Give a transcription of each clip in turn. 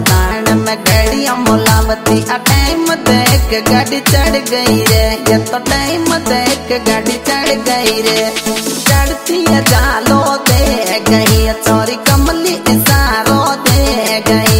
बितान में घड़िया मोलावती टाइम देख गाड़ी चढ़ गई रे। ये तो टाइम देख गाड़ी चढ़ गई रे। चढ़ती है जालो दे गई चोरी कमली इशारो दे गई।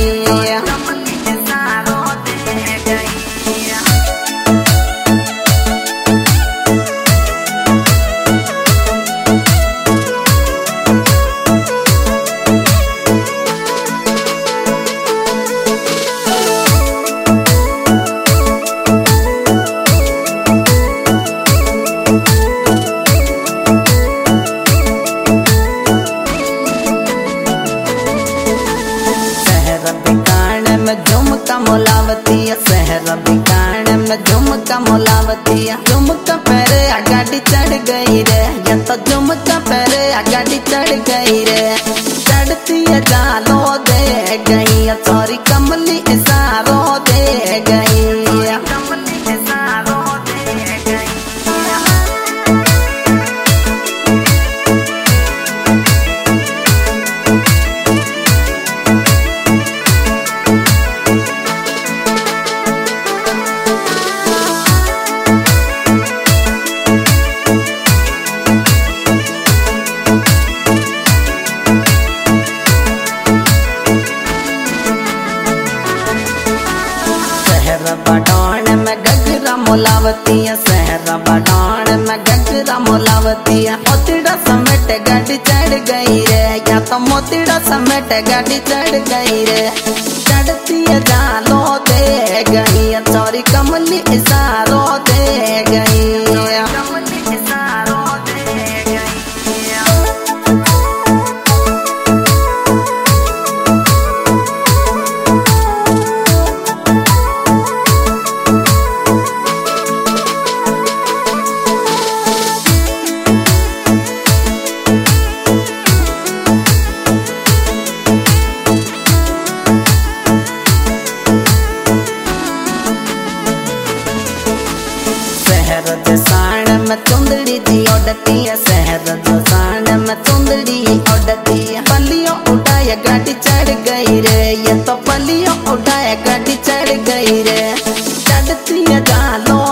झुमका मोलावती शहर बिकाने में झुमका मोलावती झुमका पैरे गाड़ी चढ़ गई रे। या तो झुमका पैरे गाड़ी चढ़ गई रे। चढ़ती है जालो दे गई चोरी कमली इशारो दे गई। बटान में गगरा मोलावती शहर बटान में गगरा मोलावती मोतीड़ा समेट गाड़ी चढ़ गई रे। या तो मोतीड़ा समेट गाड़ी चढ़ गई रे। चढ़ती है जालो दे गई चोरी कमली इशारो दे गई। शहर जसान में चुंदड़ी थी ओडती शहर जसान में चुंदड़ी ओडती पलियों उठाया गाड़ी चढ़ गई रे। ये तो पलियों उठाया गाड़ी चढ़ गई रे। चढ़ती है जालो